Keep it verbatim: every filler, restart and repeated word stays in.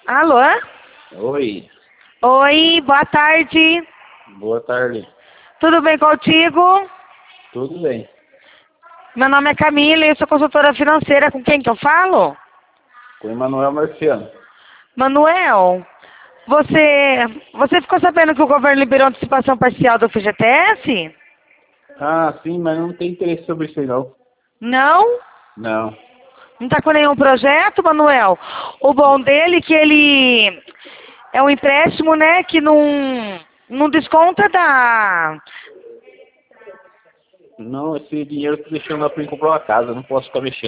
Alô? Oi, Oi, boa tarde. boa tarde. Tudo bem contigo? Tudo bem? Meu nome é Camila e eu sou consultora financeira. Com quem que eu falo? Com o Emanuel Marciano. Manuel, você, você ficou sabendo que o governo liberou antecipação parcial do F G T S? Ah, sim, mas não tem interesse sobre isso aí, não. Não? Não. Não tá com nenhum projeto, Manuel? O bom dele é que ele é um empréstimo, né, que não, não desconta da... Não, esse dinheiro eu tô deixando lá pra mim comprar uma casa, não posso ficar mexendo.